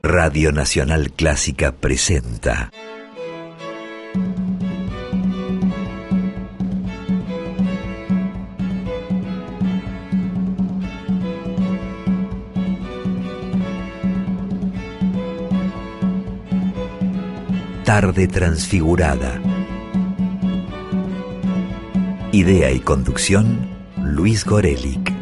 Radio Nacional Clásica presenta Tarde Transfigurada. Idea y conducción, Luis Gorelick.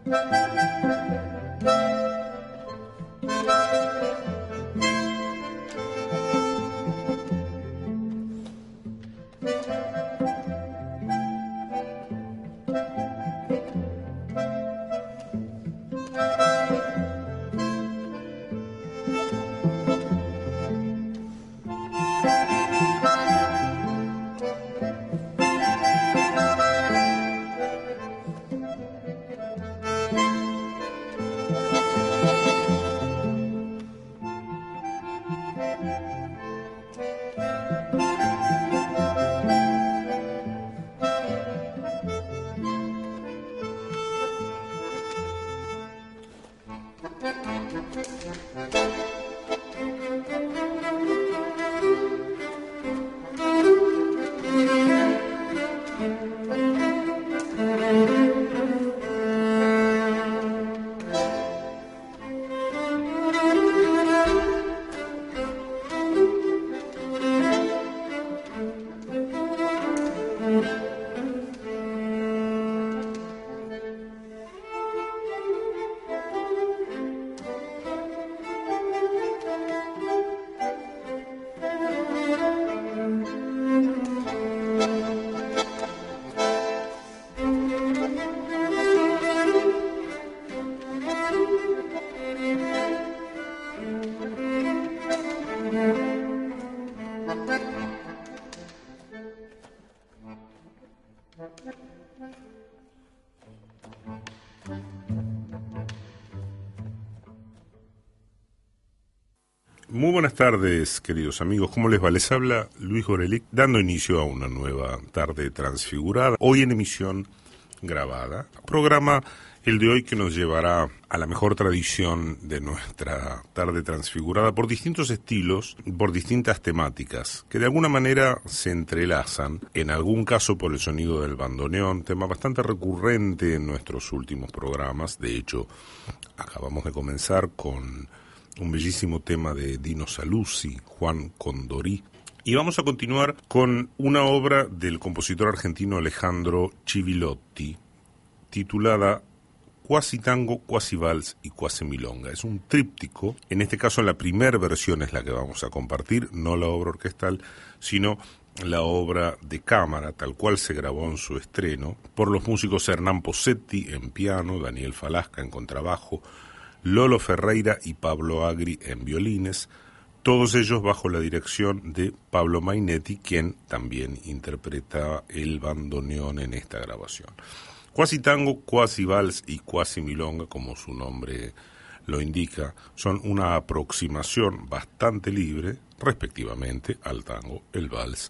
Muy buenas tardes, queridos amigos. ¿Cómo les va? Les habla Luis Gorelick, dando inicio a una nueva tarde transfigurada. Hoy en emisión grabada. Programa el de hoy que nos llevará a la mejor tradición de nuestra tarde transfigurada por distintos estilos, por distintas temáticas, que de alguna manera se entrelazan, en algún caso por el sonido del bandoneón, tema bastante recurrente en nuestros últimos programas. De hecho, acabamos de comenzar con un bellísimo tema de Dino Saluzzi, Juan Condorí. Y vamos a continuar con una obra del compositor argentino Alejandro Chivillotti, titulada Cuasi Tango, Cuasi Vals y Cuasi Milonga. Es un tríptico, en este caso la primera versión es la que vamos a compartir, no la obra orquestal, sino la obra de cámara, tal cual se grabó en su estreno, por los músicos Hernán Posetti en piano, Daniel Falasca en contrabajo, Lolo Ferreira y Pablo Agri en violines, todos ellos bajo la dirección de Pablo Mainetti, quien también interpreta el bandoneón en esta grabación. Cuasi tango, cuasi vals y cuasi milonga, como su nombre lo indica, son una aproximación bastante libre, respectivamente, al tango, el vals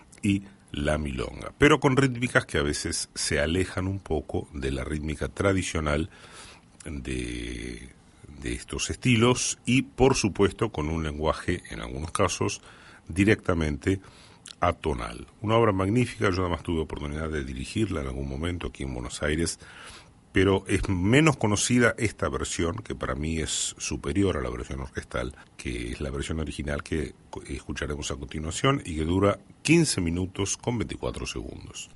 y la milonga, pero con rítmicas que a veces se alejan un poco de la rítmica tradicional de estos estilos y, por supuesto, con un lenguaje, en algunos casos, directamente atonal. Una obra magnífica, yo además tuve oportunidad de dirigirla en algún momento aquí en Buenos Aires, pero es menos conocida esta versión, que para mí es superior a la versión orquestal, que es la versión original que escucharemos a continuación y que dura 15 minutos con 24 segundos.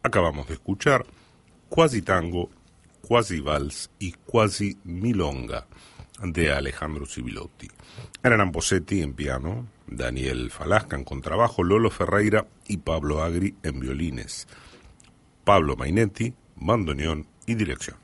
Acabamos de escuchar Quasi Tango, Quasi Vals y Quasi Milonga de Alejandro Civilotti. Hernán Bosetti en piano, Daniel Falasca en contrabajo, Lolo Ferreira y Pablo Agri en violines, Pablo Mainetti, bandoneón y dirección.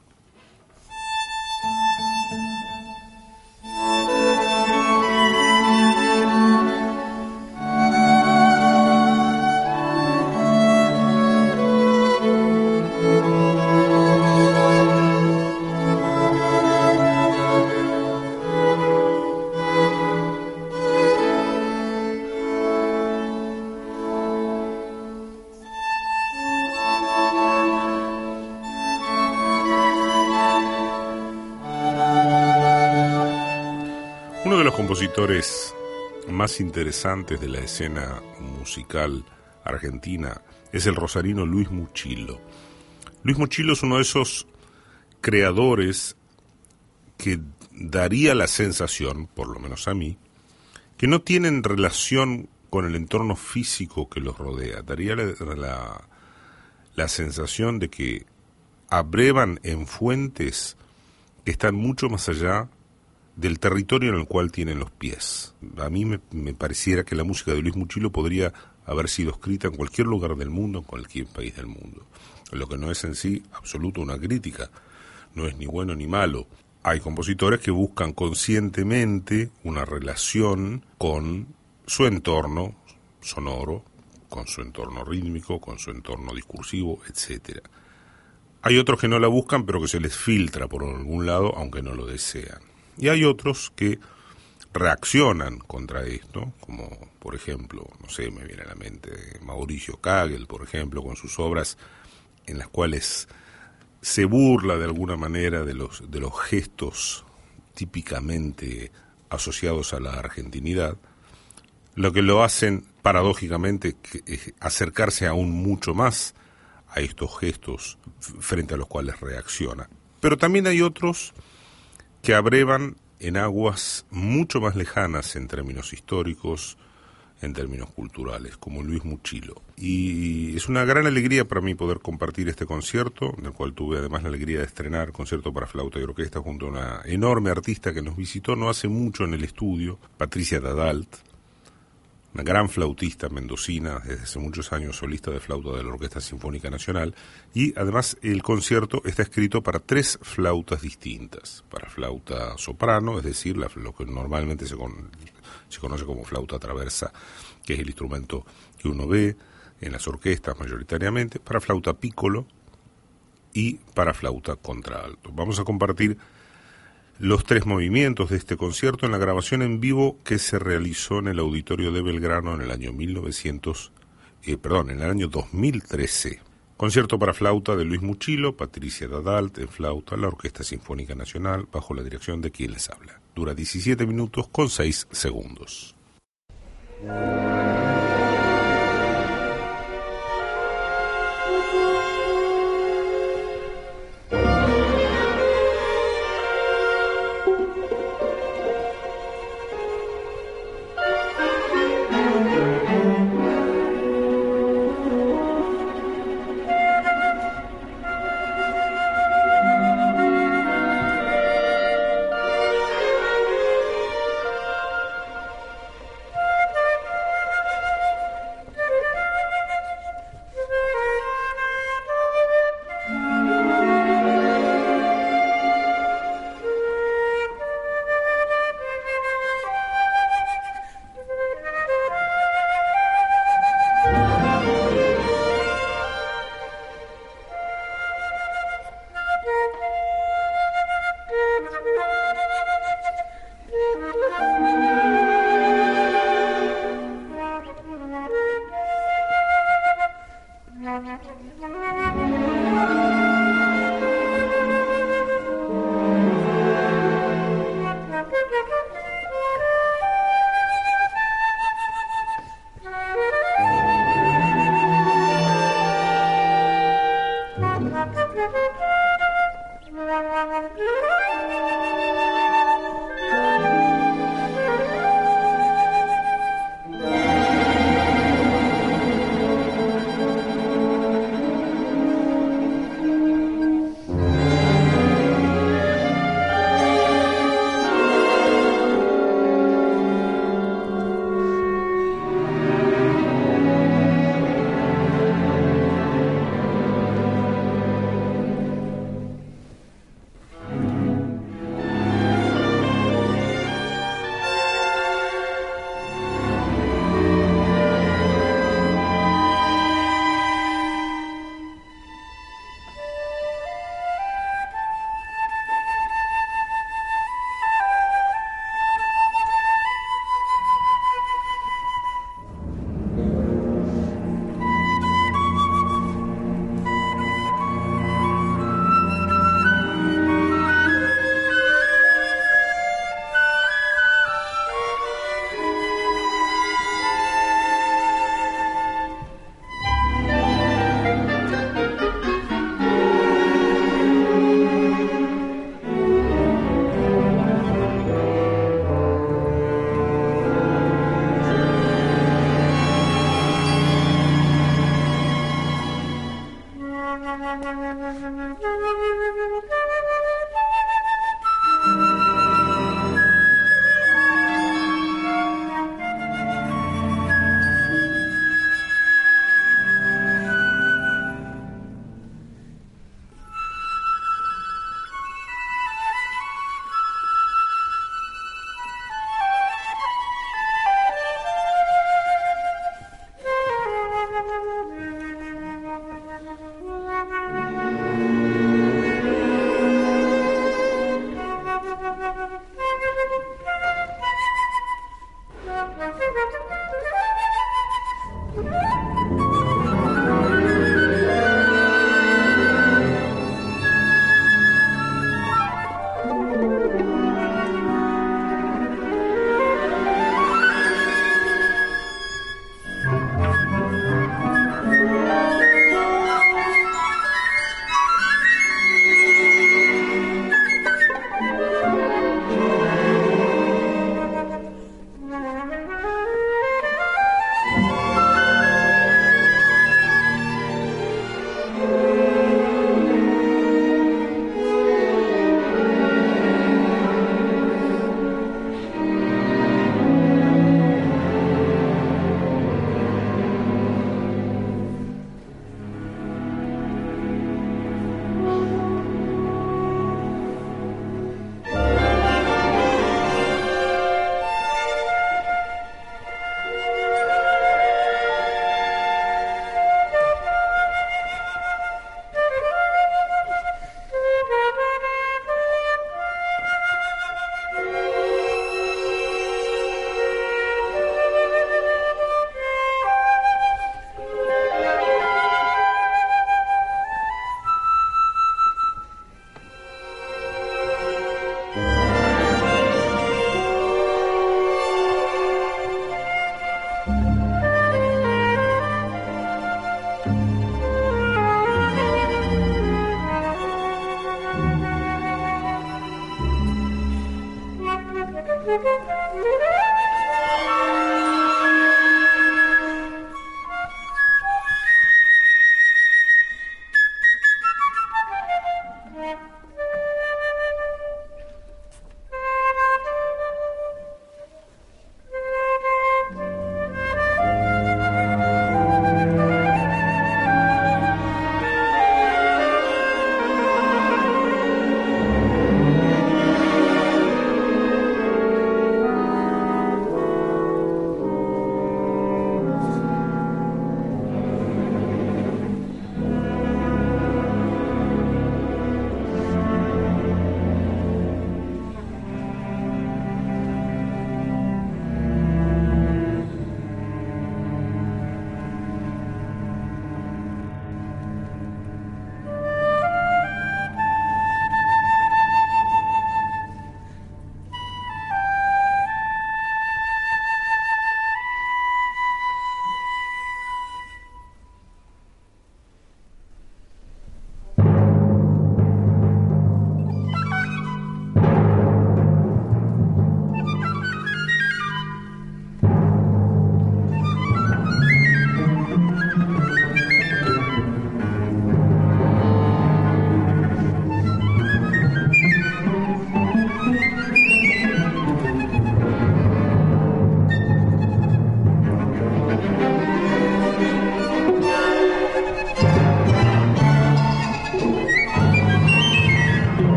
Uno de los compositores más interesantes de la escena musical argentina es el rosarino Luis Muchilo. Luis Muchilo es uno de esos creadores que daría la sensación, por lo menos a mí, que no tienen relación con el entorno físico que los rodea. Daría la sensación de que abrevan en fuentes que están mucho más allá del territorio en el cual tienen los pies. A mí me pareciera que la música de Luis Muchilo podría haber sido escrita en cualquier lugar del mundo, en cualquier país del mundo. Lo que no es en sí absoluto una crítica, no es ni bueno ni malo. Hay compositores que buscan conscientemente una relación con su entorno sonoro, con su entorno rítmico, con su entorno discursivo, etcétera. Hay otros que no la buscan, pero que se les filtra por algún lado, aunque no lo desean. Y hay otros que reaccionan contra esto, como por ejemplo, no sé, me viene a la mente Mauricio Kagel, por ejemplo, con sus obras en las cuales se burla de alguna manera de los gestos típicamente asociados a la argentinidad, lo que lo hacen paradójicamente acercarse aún mucho más a estos gestos frente a los cuales reacciona. Pero también hay otros que abrevan en aguas mucho más lejanas en términos históricos, en términos culturales, como Luis Muchilo. Y es una gran alegría para mí poder compartir este concierto, en el cual tuve además la alegría de estrenar concierto para flauta y orquesta junto a una enorme artista que nos visitó no hace mucho en el estudio, Patricia Dadalt, una gran flautista mendocina, desde hace muchos años solista de flauta de la Orquesta Sinfónica Nacional, y además el concierto está escrito para 3 flautas distintas, para flauta soprano, es decir, lo que normalmente se conoce como flauta traversa, que es el instrumento que uno ve en las orquestas mayoritariamente, para flauta piccolo y para flauta contralto. Vamos a compartir los 3 movimientos de este concierto en la grabación en vivo que se realizó en el Auditorio de Belgrano en el año 2013. Concierto para flauta de Luis Muchilo, Patricia Dadalt en flauta, la Orquesta Sinfónica Nacional, bajo la dirección de quien les habla. Dura 17 minutos con 6 segundos.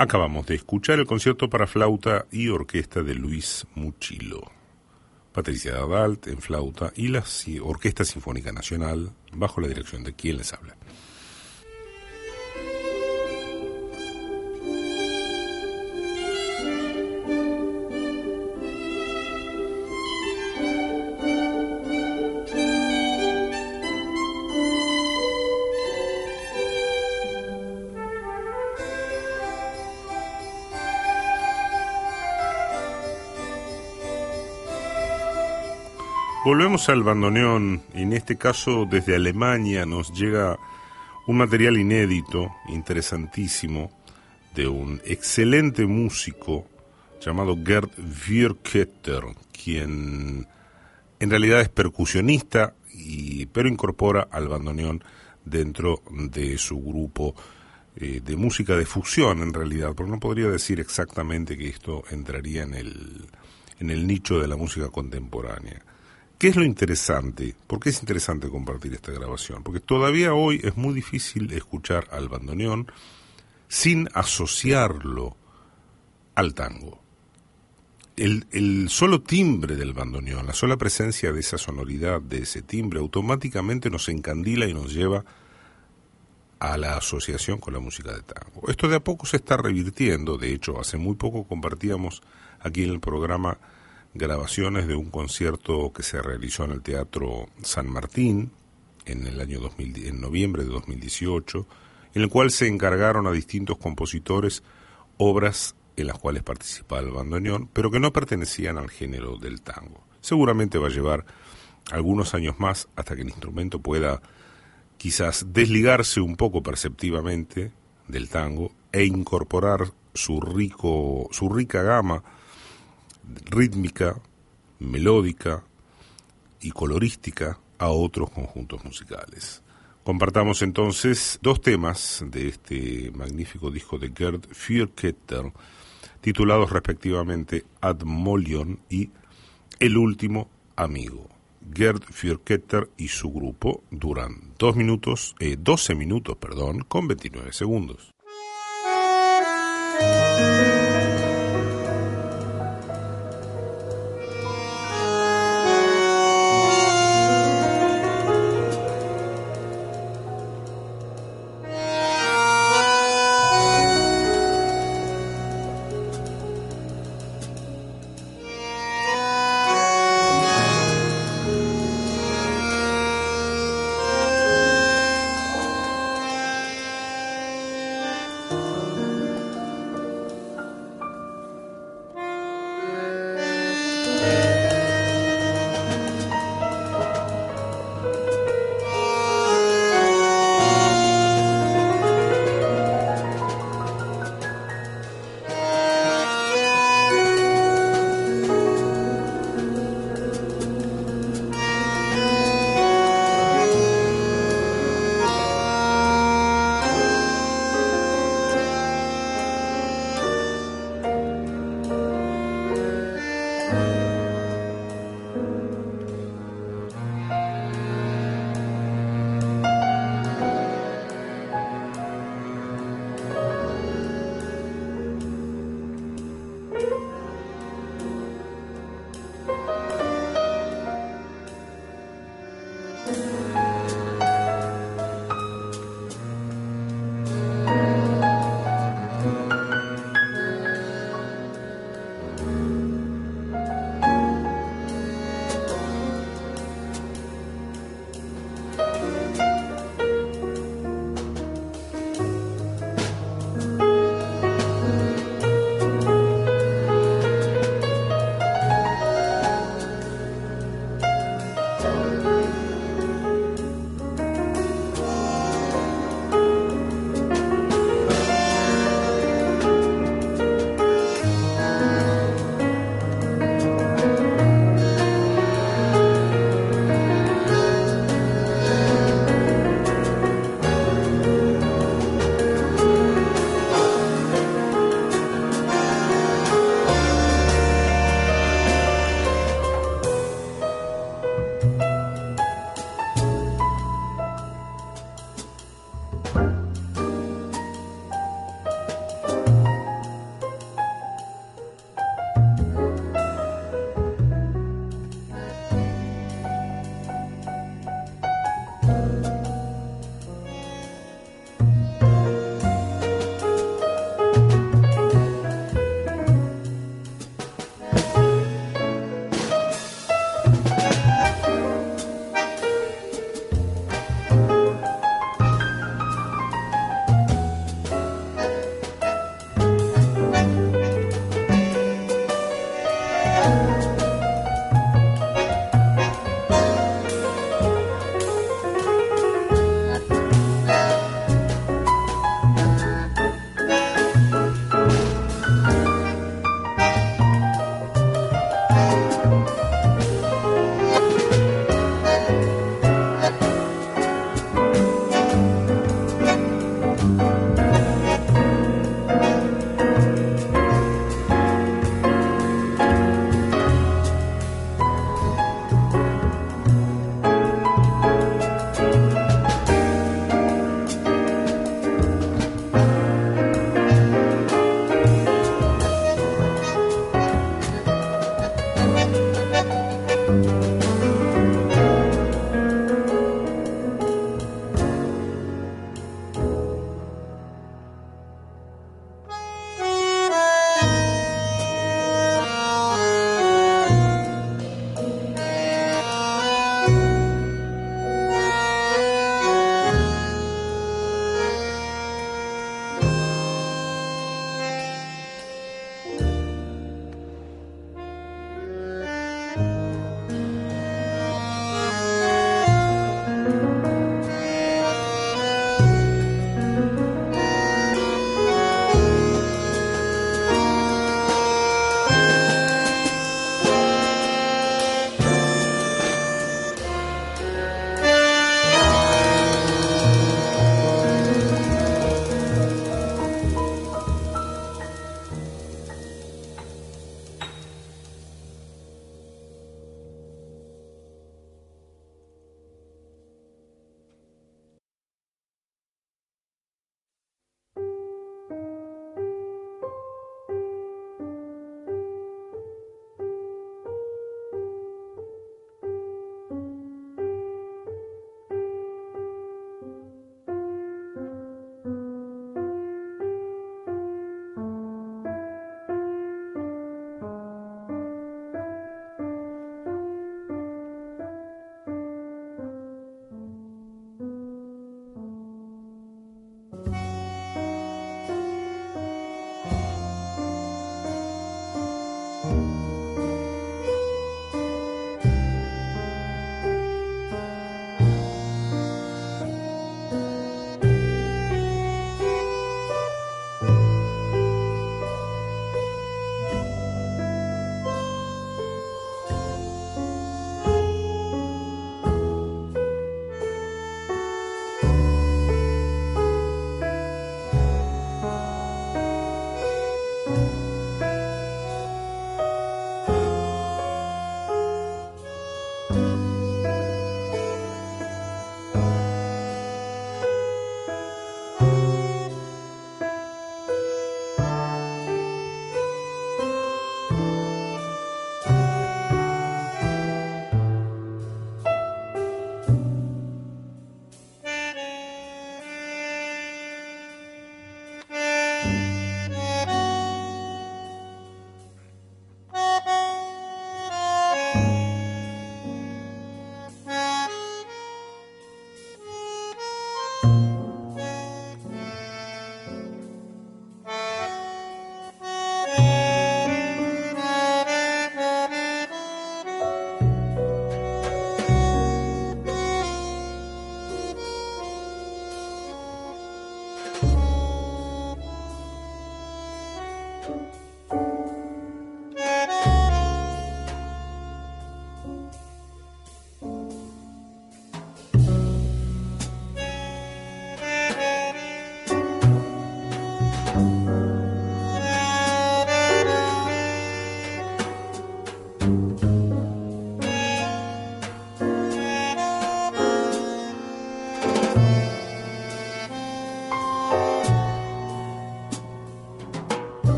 Acabamos de escuchar el concierto para flauta y orquesta de Luis Muchilo. Patricia Dardalt en flauta y la Orquesta Sinfónica Nacional bajo la dirección de quien les habla. Volvemos al bandoneón. En este caso desde Alemania nos llega un material inédito, interesantísimo, de un excelente músico llamado Gerd Fürketter, quien en realidad es percusionista, pero incorpora al bandoneón dentro de su grupo de música de fusión, en realidad, porque no podría decir exactamente que esto entraría en el nicho de la música contemporánea. ¿Qué es lo interesante? ¿Por qué es interesante compartir esta grabación? Porque todavía hoy es muy difícil escuchar al bandoneón sin asociarlo al tango. El solo timbre del bandoneón, la sola presencia de esa sonoridad, de ese timbre, automáticamente nos encandila y nos lleva a la asociación con la música de tango. Esto de a poco se está revirtiendo. De hecho, hace muy poco compartíamos aquí en el programa grabaciones de un concierto que se realizó en el Teatro San Martín en noviembre de 2018, en el cual se encargaron a distintos compositores obras en las cuales participaba el bandoneón, pero que no pertenecían al género del tango. Seguramente va a llevar algunos años más hasta que el instrumento pueda quizás desligarse un poco perceptivamente del tango e incorporar su rica gama rítmica, melódica y colorística a otros conjuntos musicales. Compartamos entonces dos temas de este magnífico disco de Gerd Fürketter, titulados respectivamente Ad Molion y El último amigo. Gerd Fürketter y su grupo duran 12 minutos, con 29 segundos.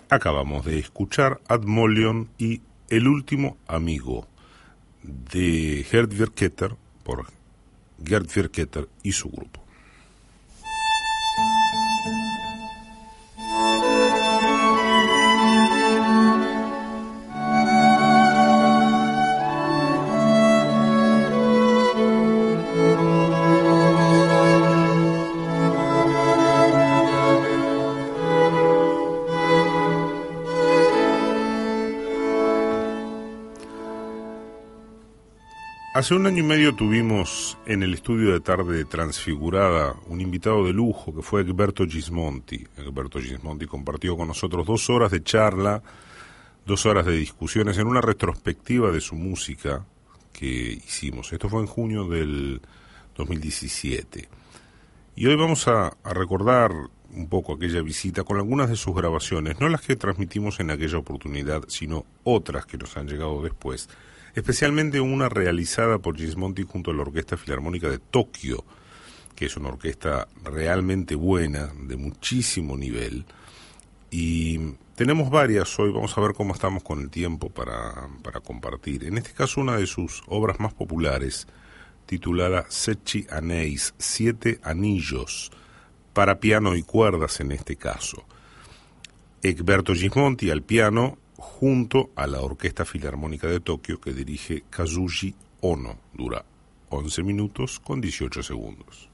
Acabamos de escuchar Ad Molion y El último amigo de Gerd Vierketter por Gerd Vierketter y su grupo. Hace un año y medio tuvimos en el estudio de Tarde Transfigurada un invitado de lujo que fue Egberto Gismonti. Egberto Gismonti compartió con nosotros 2 horas de charla, 2 horas de discusiones en una retrospectiva de su música que hicimos. Esto fue en junio del 2017. Y hoy vamos a recordar un poco aquella visita con algunas de sus grabaciones, no las que transmitimos en aquella oportunidad, sino otras que nos han llegado después. Especialmente una realizada por Gismonti junto a la Orquesta Filarmónica de Tokio, que es una orquesta realmente buena, de muchísimo nivel. Y tenemos varias hoy, vamos a ver cómo estamos con el tiempo para compartir. En este caso, una de sus obras más populares, titulada Sette Anéis, 7 anillos, para piano y cuerdas en este caso. Egberto Gismonti al piano, junto a la Orquesta Filarmónica de Tokio que dirige Kazushi Ono. Dura 11 minutos con 18 segundos.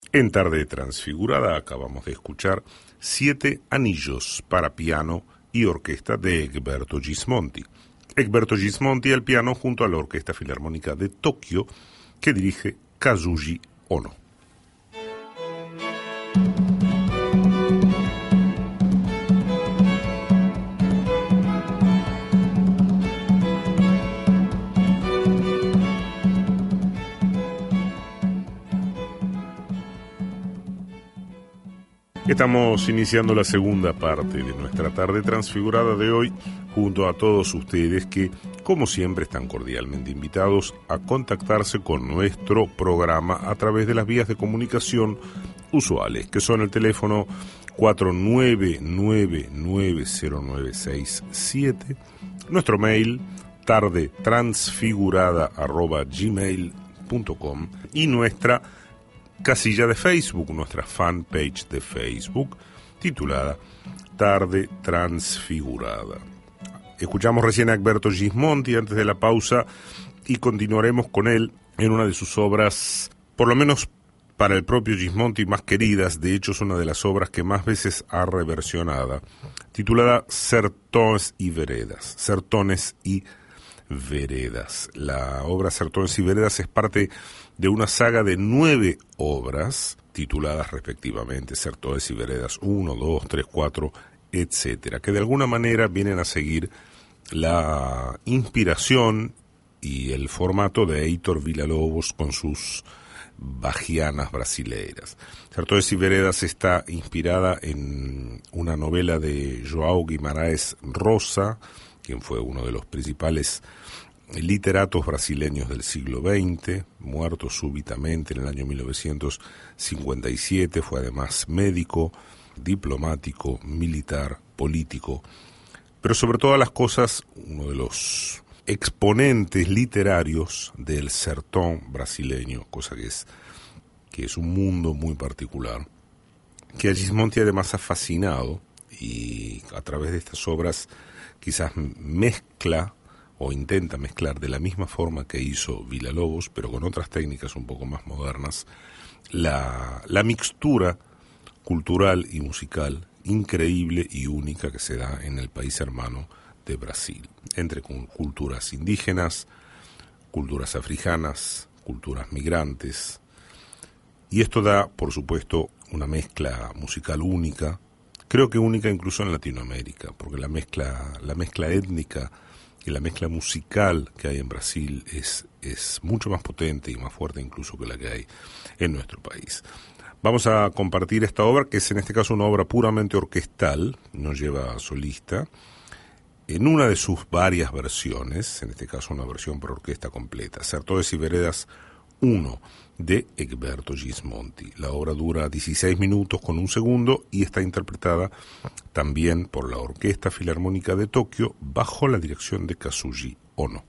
En Tarde Transfigurada acabamos de escuchar 7 anillos para piano y orquesta de Egberto Gismonti. Egberto Gismonti al piano junto a la Orquesta Filarmónica de Tokio que dirige Kazuji Ono. Estamos iniciando la segunda parte de nuestra tarde transfigurada de hoy junto a todos ustedes que, como siempre, están cordialmente invitados a contactarse con nuestro programa a través de las vías de comunicación usuales, que son el teléfono 49990967, nuestro mail tardetransfigurada@gmail.com y nuestra casilla de Facebook, nuestra fanpage de Facebook, titulada Tarde Transfigurada. Escuchamos recién a Egberto Gismonti antes de la pausa y continuaremos con él en una de sus obras, por lo menos para el propio Gismonti, más queridas. De hecho, es una de las obras que más veces ha reversionada, titulada Sertões y Veredas. Sertones y Veredas. La obra Sertões y Veredas es parte de una saga de 9 obras tituladas respectivamente Sertões y Veredas 1, 2, 3, 4, etcétera, que de alguna manera vienen a seguir la inspiración y el formato de Heitor Villa-Lobos con sus bajianas brasileiras. Sertões y Veredas está inspirada en una novela de João Guimarães Rosa, quien fue uno de los principales literatos brasileños del siglo XX, muerto súbitamente en el año 1957, fue además médico, diplomático, militar, político, pero sobre todas las cosas uno de los exponentes literarios del sertón brasileño, cosa que es un mundo muy particular, que a Gismonti además ha fascinado y a través de estas obras quizás mezcla o intenta mezclar de la misma forma que hizo Villa-Lobos, pero con otras técnicas un poco más modernas, la mixtura cultural y musical increíble y única que se da en el país hermano de Brasil, entre culturas indígenas, culturas africanas, culturas migrantes, y esto da, por supuesto, una mezcla musical única, creo que única incluso en Latinoamérica, porque la mezcla étnica y la mezcla musical que hay en Brasil es mucho más potente y más fuerte incluso que la que hay en nuestro país. Vamos a compartir esta obra, que es en este caso una obra puramente orquestal, no lleva solista, en una de sus varias versiones, en este caso una versión por orquesta completa, Sertões y Veredas 1, de Egberto Gismonti. La obra dura 16 minutos con un segundo y está interpretada también por la Orquesta Filarmónica de Tokio bajo la dirección de Kazuji Ono.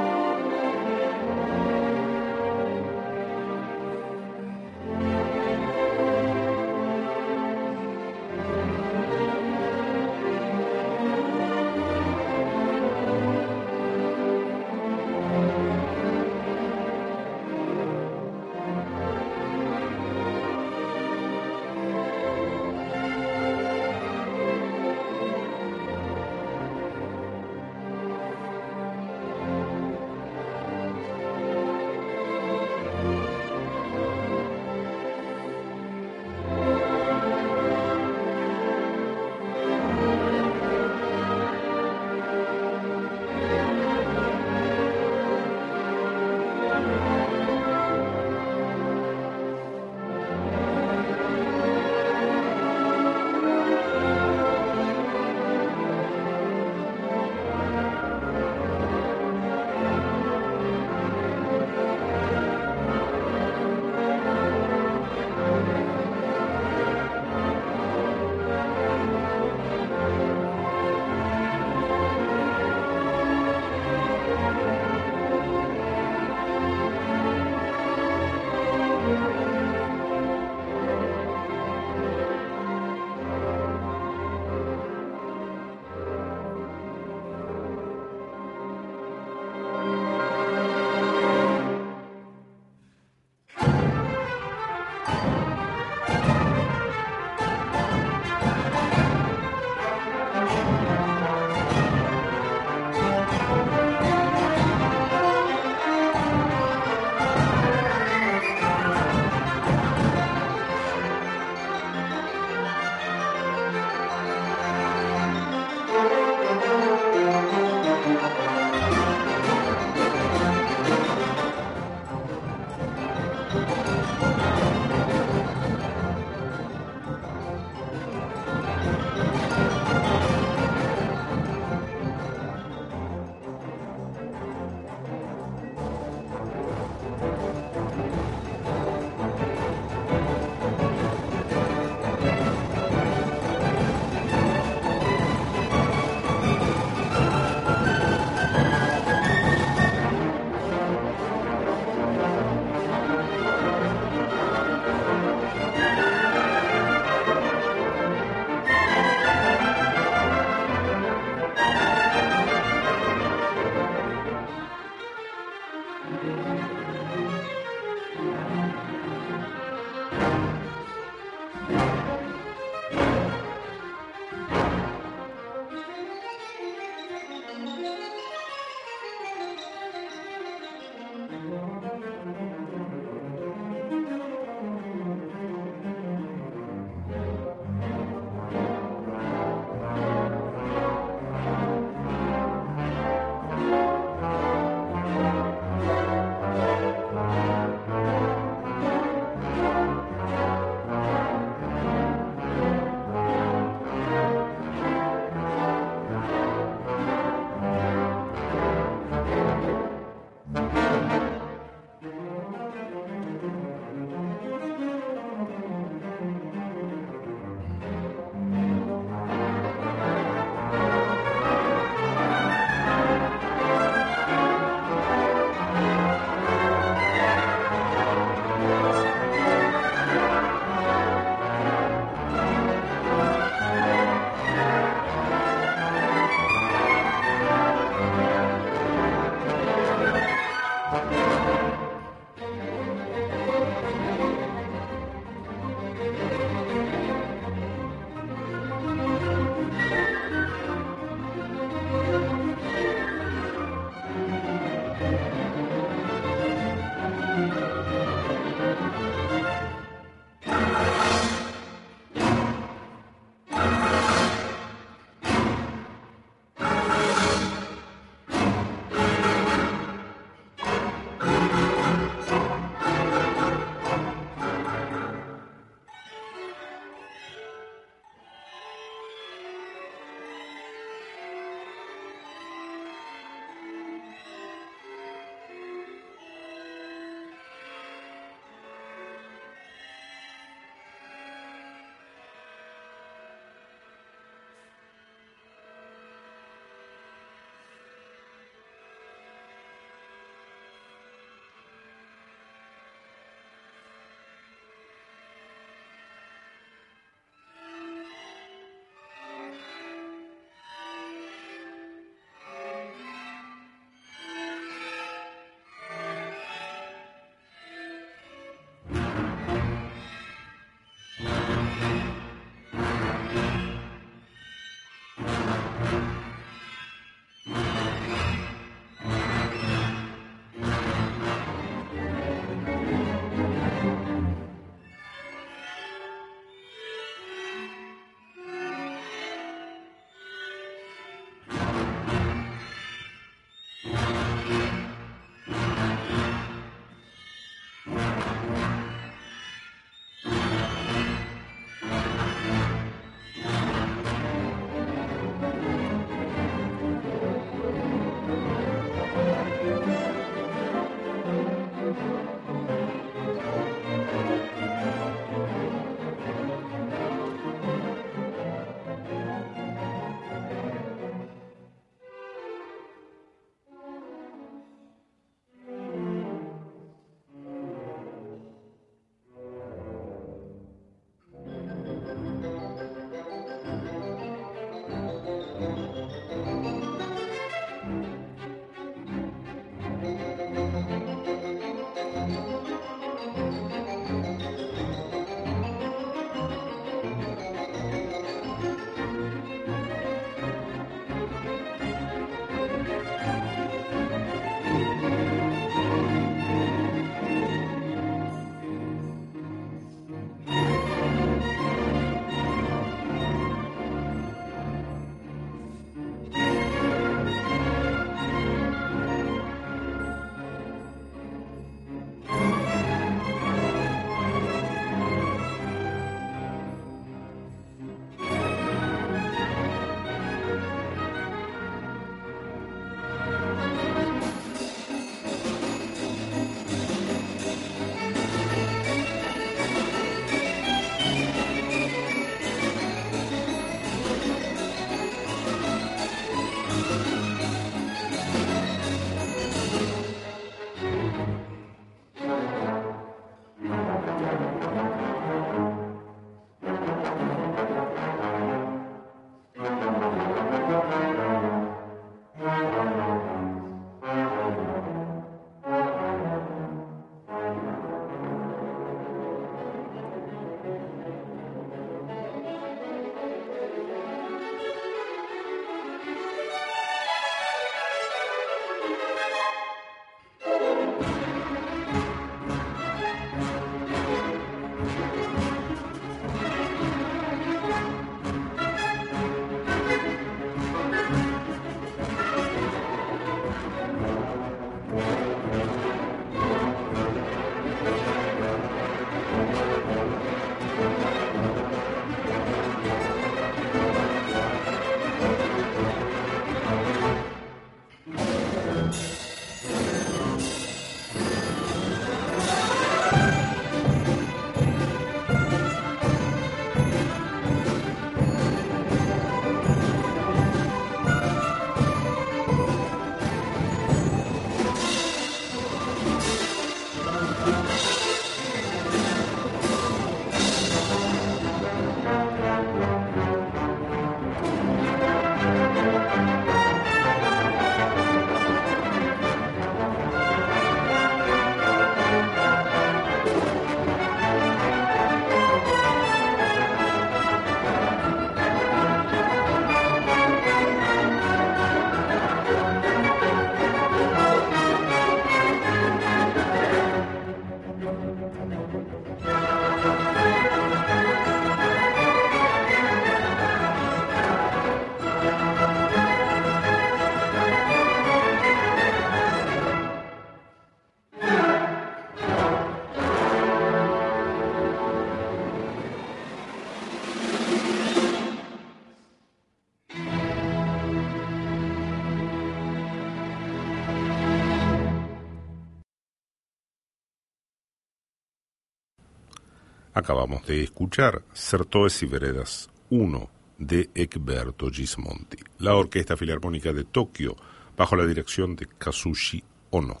Acabamos de escuchar Certoes y Veredas 1 de Egberto Gismonti, la Orquesta Filarmónica de Tokio, bajo la dirección de Kazushi Ono.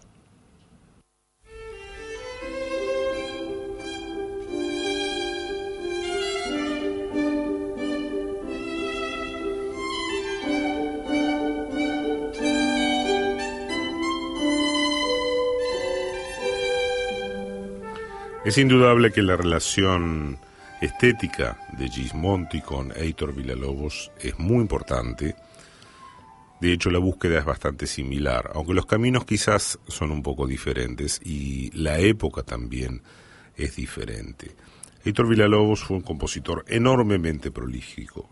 Es indudable que la relación estética de Gismonti con Heitor Villa-Lobos es muy importante. De hecho, la búsqueda es bastante similar, aunque los caminos quizás son un poco diferentes y la época también es diferente. Heitor Villa-Lobos fue un compositor enormemente prolífico,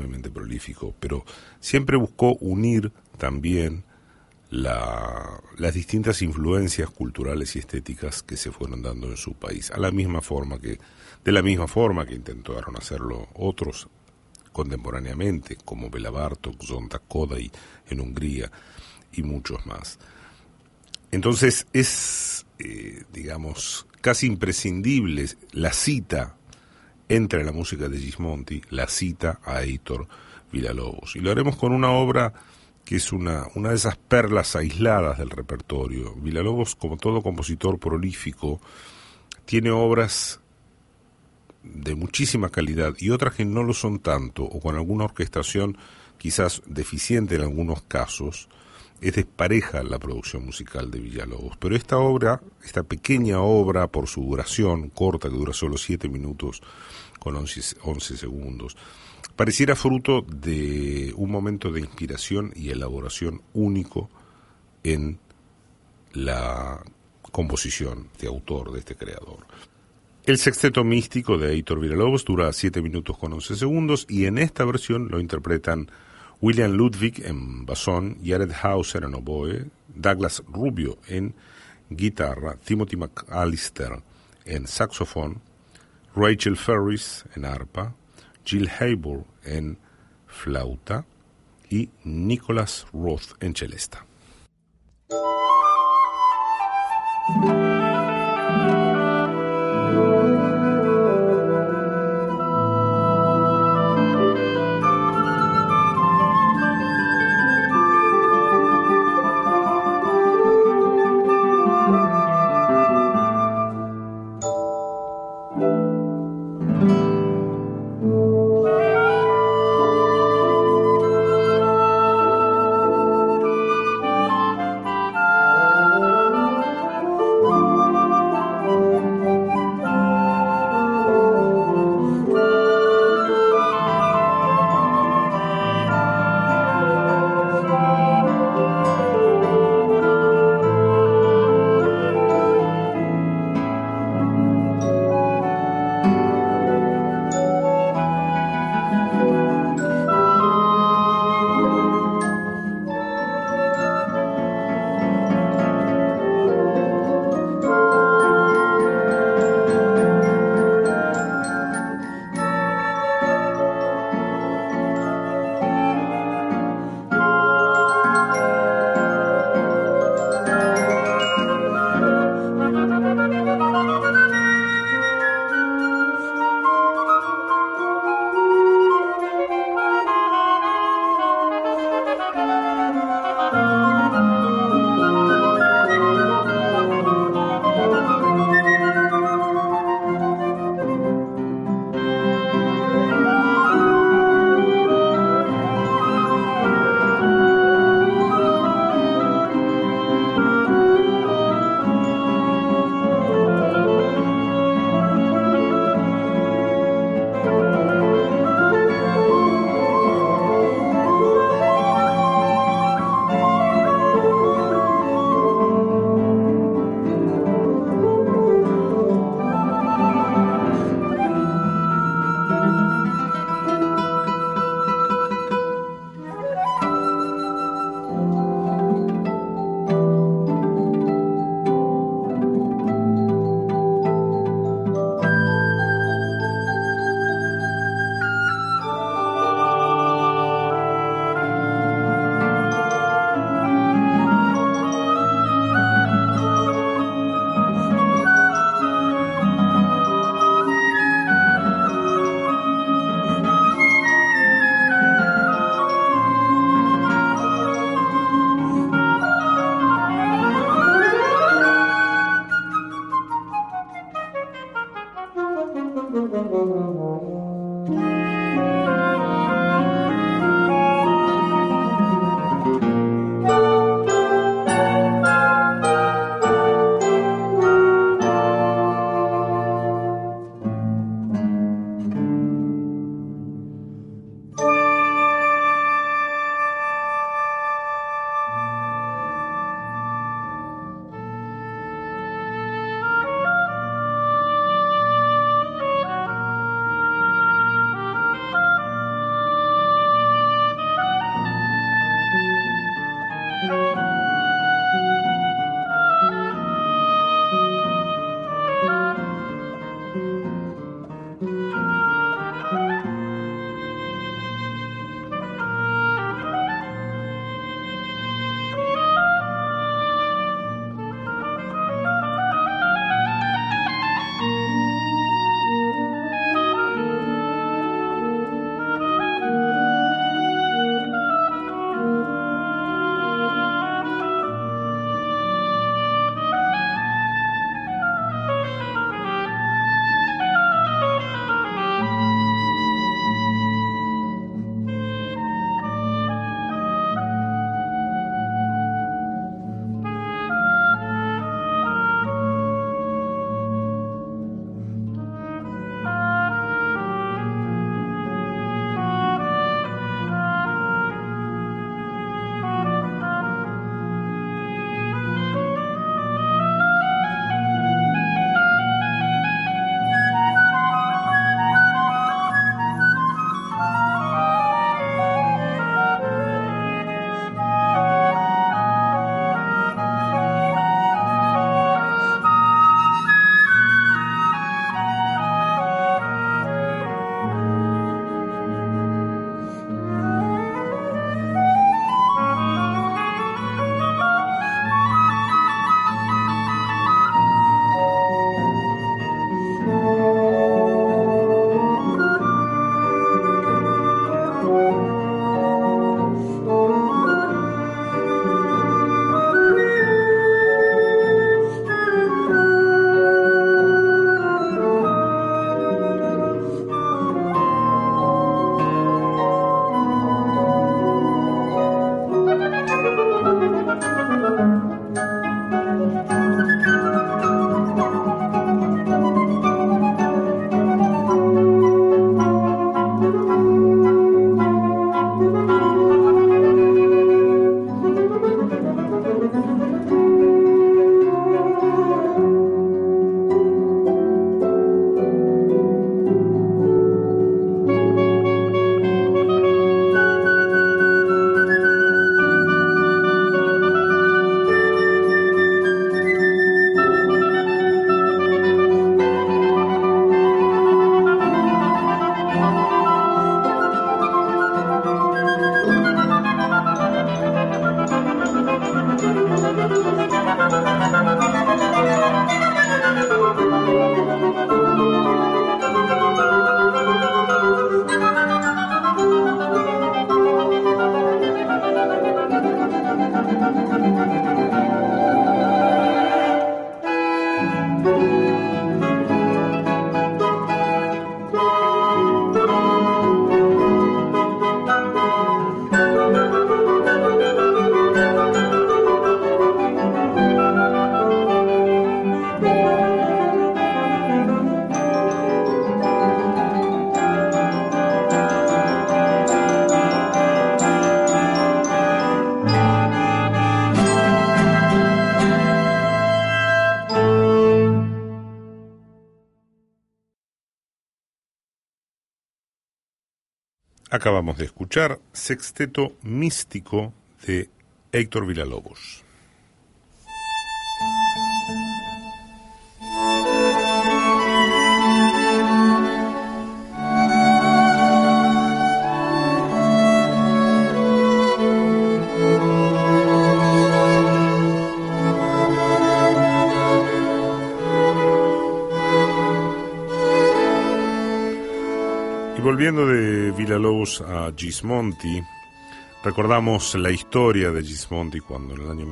pero siempre buscó unir también las distintas influencias culturales y estéticas que se fueron dando en su país, de la misma forma que intentaron hacerlo otros contemporáneamente, como Béla Bartók, Zonta Kodály en Hungría y muchos más. Entonces es, casi imprescindible la cita entre la música de Gismonti, la cita a Heitor Villa-Lobos. Y lo haremos con una obra que es una de esas perlas aisladas del repertorio. Villa-Lobos, como todo compositor prolífico, tiene obras de muchísima calidad y otras que no lo son tanto, o con alguna orquestación quizás deficiente en algunos casos. Es despareja la producción musical de Villa-Lobos, pero esta pequeña obra, por su duración corta, que dura solo 7 minutos con 11 segundos, pareciera fruto de un momento de inspiración y elaboración único en la composición de autor de este creador. El sexteto místico de Heitor Villa-Lobos dura 7 minutos con 11 segundos y en esta versión lo interpretan William Ludwig en basón, Jared Hauser en oboe, Douglas Rubio en guitarra, Timothy McAllister en saxofón, Rachel Ferris en arpa, Jill Haybourne en flauta y Nicholas Roth en celesta. Acabamos de escuchar Sexteto Místico de Héctor Villalobos. Y volviendo de Villalobos a Gismonti, recordamos la historia de Gismonti cuando en el año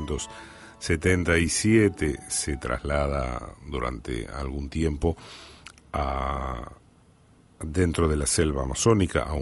1977 se traslada durante algún tiempo dentro de la selva amazónica a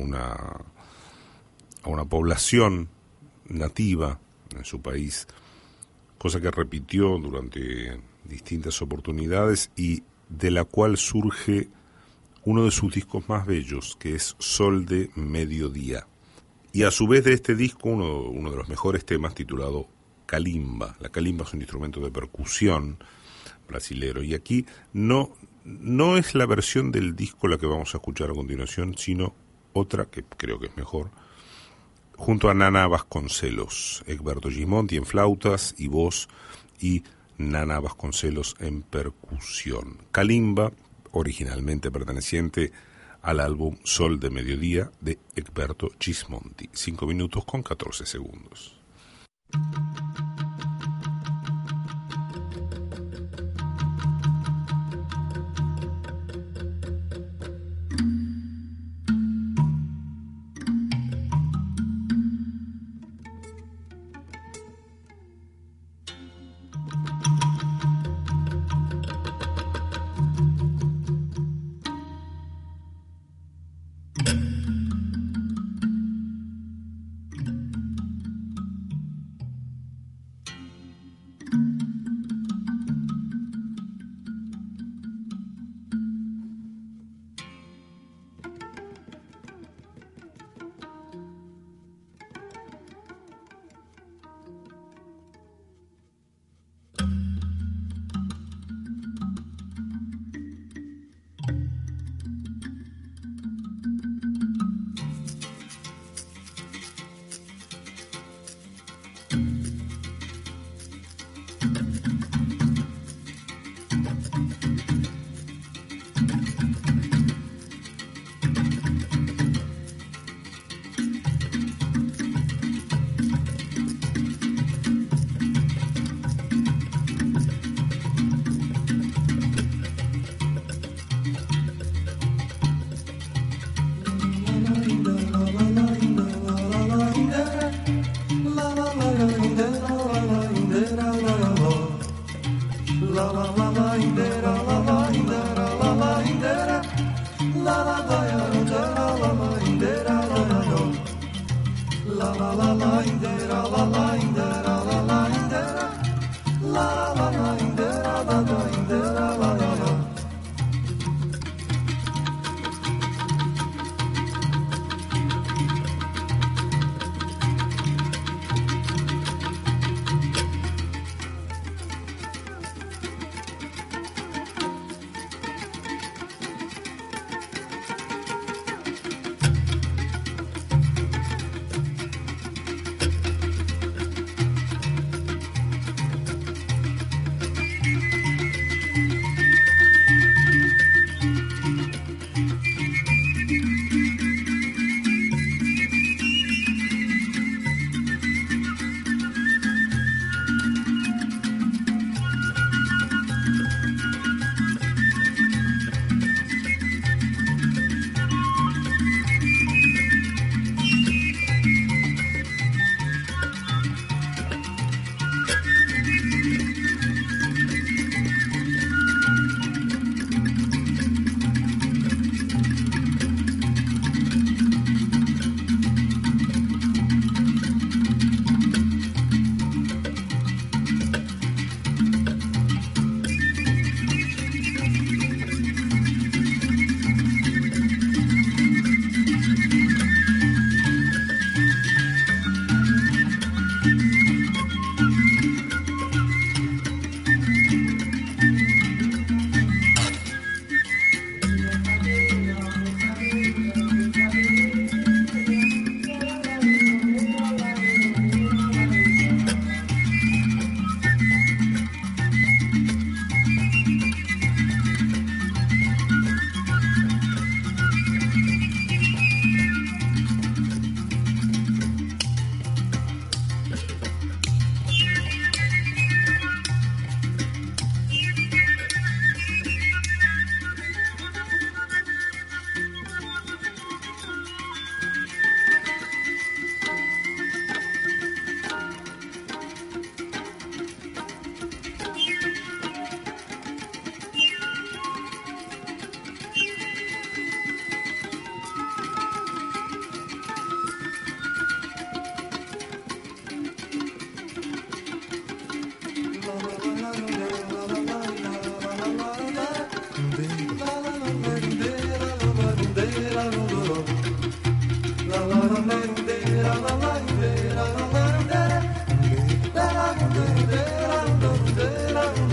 una población nativa en su país, cosa que repitió durante distintas oportunidades y de la cual surge uno de sus discos más bellos, que es Sol de Mediodía. Y a su vez de este disco, uno de los mejores temas titulado Calimba. La calimba es un instrumento de percusión brasilero. Y aquí no es la versión del disco la que vamos a escuchar a continuación, sino otra que creo que es mejor, junto a Nana Vasconcelos. Egberto Gismonti en flautas y voz y Nana Vasconcelos en percusión. Calimba, originalmente perteneciente al álbum Sol de Mediodía de Egberto Gismonti. 5 minutos con 14 segundos.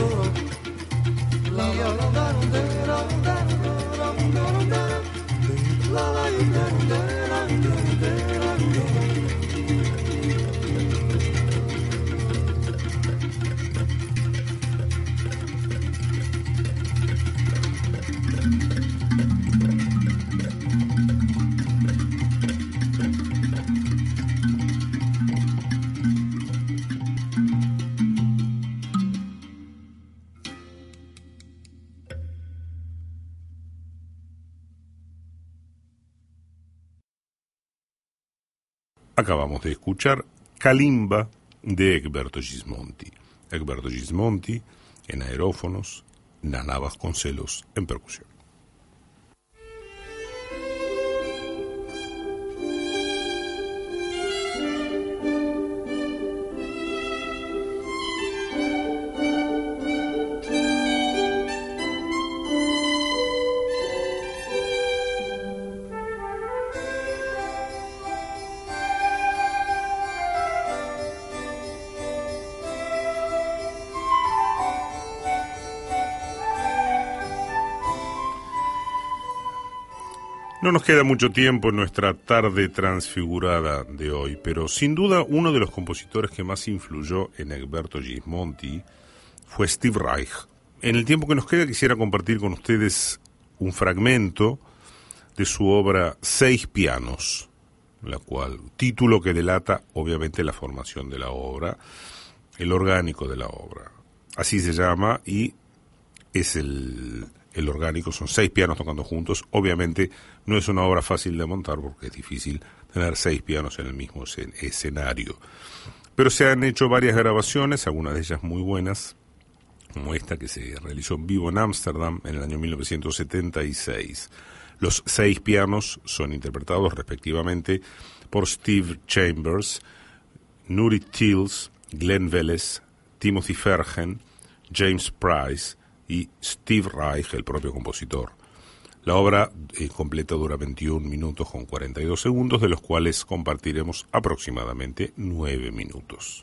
Acabamos de escuchar Kalimba de Egberto Gismonti. Egberto Gismonti en aerófonos, Naná Vasconcelos en percusión. No nos queda mucho tiempo en nuestra tarde transfigurada de hoy, pero sin duda uno de los compositores que más influyó en Egberto Gismonti fue Steve Reich. En el tiempo que nos queda quisiera compartir con ustedes un fragmento de su obra Seis pianos, título que delata obviamente la formación de la obra, el orgánico de la obra. Así se llama y es el orgánico, son 6 pianos tocando juntos. Obviamente no es una obra fácil de montar porque es difícil tener 6 pianos en el mismo escenario. Pero se han hecho varias grabaciones, algunas de ellas muy buenas, como esta que se realizó en vivo en Ámsterdam en el año 1976. Los 6 pianos son interpretados respectivamente por Steve Chambers, Nuri Tills, Glenn Velez, Timothy Fergen, James Price y Steve Reich, el propio compositor. La obra completa dura 21 minutos con 42 segundos, de los cuales compartiremos aproximadamente 9 minutos.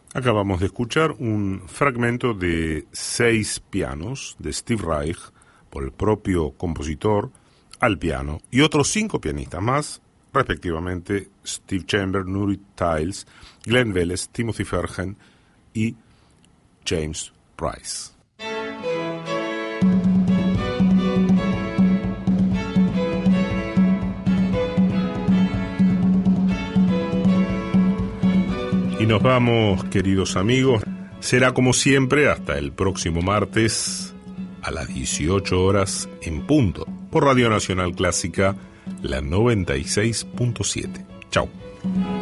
Acabamos de escuchar un fragmento de 6 pianos de Steve Reich por el propio compositor al piano y otros 5 pianistas más, respectivamente Steve Chambers, Nuri Tiles, Glenn Velez, Timothy Fergen y James Price. Y nos vamos, queridos amigos. Será como siempre hasta el próximo martes a las 18 horas en punto por Radio Nacional Clásica, la 96.7. Chau.